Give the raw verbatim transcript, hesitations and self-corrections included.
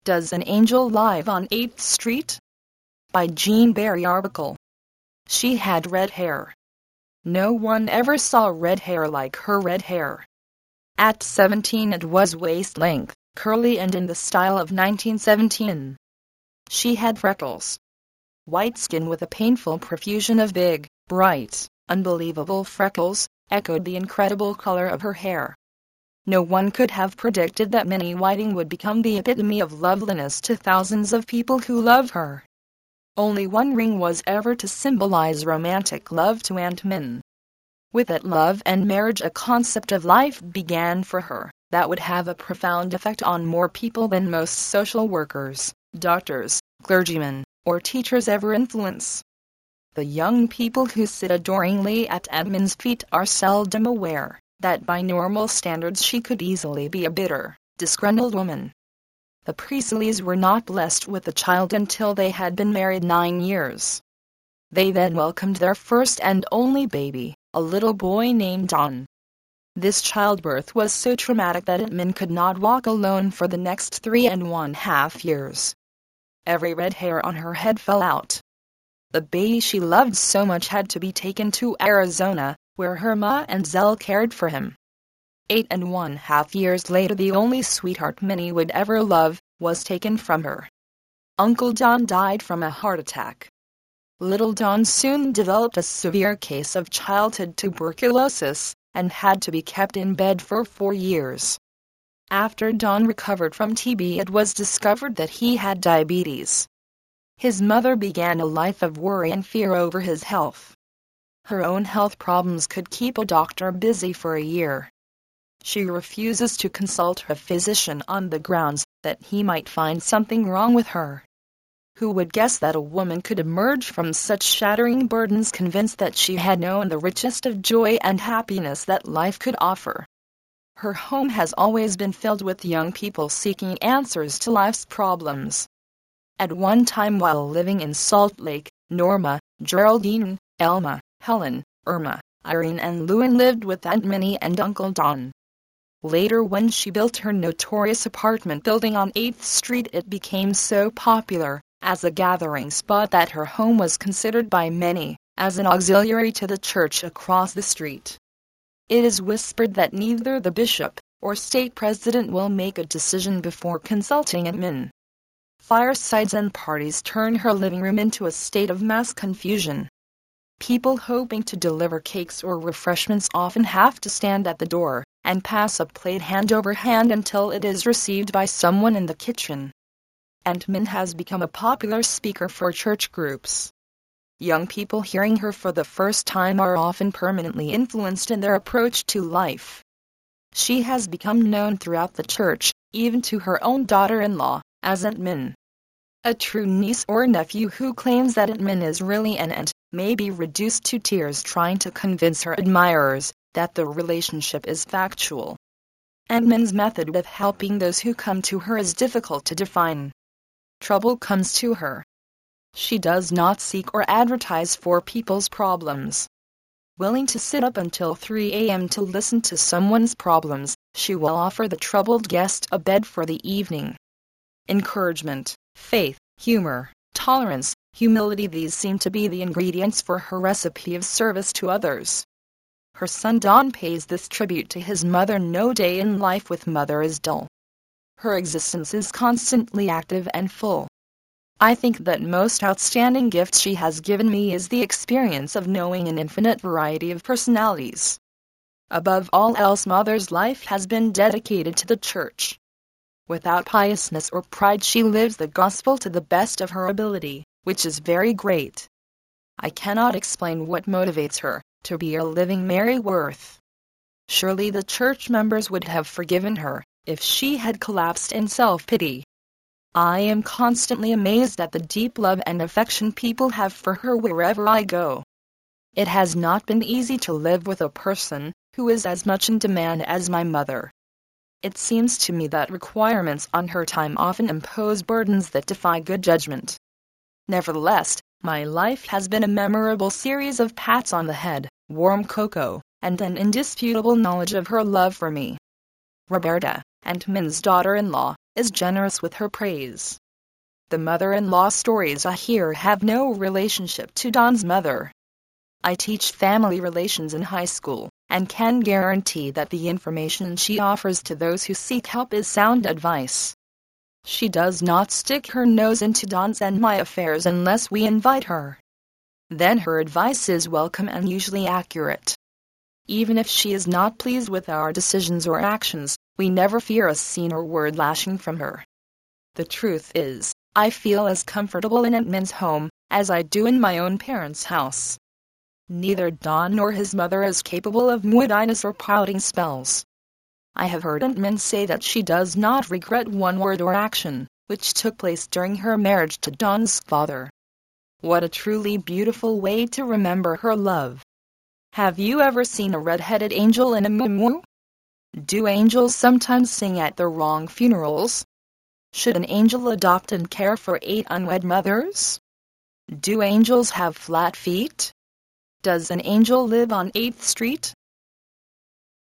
Does an Angel Live on eighth street? By Jean Barry Arbuckle. She had red hair. No one ever saw red hair like her red hair. At seventeen it was waist-length, curly and in the style of nineteen seventeen. She had freckles. White skin with a painful profusion of big, bright, unbelievable freckles, echoed the incredible color of her hair. No one could have predicted that Minnie Whiting would become the epitome of loveliness to thousands of people who love her. Only one ring was ever to symbolize romantic love to Aunt Min. With that love and marriage a concept of life began for her that would have a profound effect on more people than most social workers, doctors, clergymen, or teachers ever influence. The young people who sit adoringly at Aunt Min's feet are seldom aware that by normal standards she could easily be a bitter, disgruntled woman. The Priestleys were not blessed with a child until they had been married nine years. They then welcomed their first and only baby, a little boy named Don. This childbirth was so traumatic that Aunt Min could not walk alone for the next three and one half years. Every red hair on her head fell out. The baby she loved so much had to be taken to Arizona, where her ma and Zell cared for him. Eight and one half years later the only sweetheart Minnie would ever love was taken from her. Uncle Don died from a heart attack. Little Don soon developed a severe case of childhood tuberculosis and had to be kept in bed for four years. After Don recovered from T B it was discovered that he had diabetes. His mother began a life of worry and fear over his health. Her own health problems could keep a doctor busy for a year. She refuses to consult a physician on the grounds that he might find something wrong with her. Who would guess that a woman could emerge from such shattering burdens convinced that she had known the richest of joy and happiness that life could offer? Her home has always been filled with young people seeking answers to life's problems. At one time while living in Salt Lake, Norma, Geraldine, Elma, Helen, Irma, Irene and Lewin lived with Aunt Minnie and Uncle Don. Later when she built her notorious apartment building on eighth street it became so popular as a gathering spot that her home was considered by many as an auxiliary to the church across the street. It is whispered that neither the bishop or state president will make a decision before consulting Aunt Min. Firesides and parties turn her living room into a state of mass confusion. People hoping to deliver cakes or refreshments often have to stand at the door and pass a plate hand over hand until it is received by someone in the kitchen. Aunt Min has become a popular speaker for church groups. Young people hearing her for the first time are often permanently influenced in their approach to life. She has become known throughout the church, even to her own daughter-in-law, as Aunt Min. A true niece or nephew who claims that Aunt Min is really an aunt may be reduced to tears trying to convince her admirers that the relationship is factual. Aunt Min's method of helping those who come to her is difficult to define. Trouble comes to her. She does not seek or advertise for people's problems. Willing to sit up until three a m to listen to someone's problems, she will offer the troubled guest a bed for the evening. Encouragement, faith, humor, tolerance, humility, these seem to be the ingredients for her recipe of service to others. Her son Don pays this tribute to his mother. No day in life with mother is dull. Her existence is constantly active and full. I think that most outstanding gift she has given me is the experience of knowing an infinite variety of personalities. Above all else, mother's life has been dedicated to the church. Without piousness or pride, she lives the gospel to the best of her ability, which is very great. I cannot explain what motivates her to be a living Mary Worth. Surely the church members would have forgiven her if she had collapsed in self-pity. I am constantly amazed at the deep love and affection people have for her wherever I go. It has not been easy to live with a person who is as much in demand as my mother. It seems to me that requirements on her time often impose burdens that defy good judgment. Nevertheless, my life has been a memorable series of pats on the head, warm cocoa, and an indisputable knowledge of her love for me. Roberta, Aunt Min's daughter-in-law, is generous with her praise. The mother-in-law stories I hear have no relationship to Dawn's mother. I teach family relations in high school, and can guarantee that the information she offers to those who seek help is sound advice. She does not stick her nose into Dawn's and my affairs unless we invite her. Then her advice is welcome and usually accurate. Even if she is not pleased with our decisions or actions, we never fear a scene or word lashing from her. The truth is, I feel as comfortable in Edmund's home as I do in my own parents' house. Neither Dawn nor his mother is capable of moodiness or pouting spells. I have heard Edmund say that she does not regret one word or action, which took place during her marriage to Dawn's father. What a truly beautiful way to remember her love. Have you ever seen a red-headed angel in a muumuu? Do angels sometimes sing at the wrong funerals? Should an angel adopt and care for eight unwed mothers? Do angels have flat feet? Does an angel live on eighth Street?